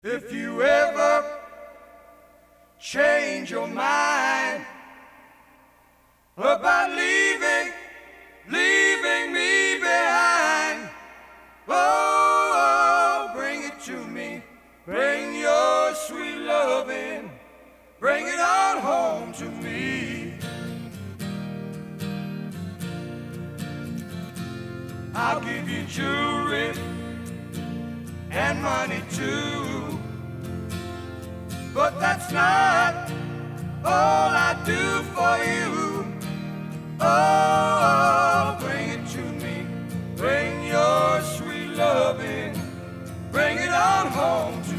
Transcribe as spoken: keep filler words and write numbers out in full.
If you ever change your mind about leaving, leaving me behind, oh, bring it to me. Bring your sweet loving, bring it on home to me. I'll give you jewelry and money too, but that's not all I do for you. Oh, bring it to me. Bring your sweet loving, bring it on home to me.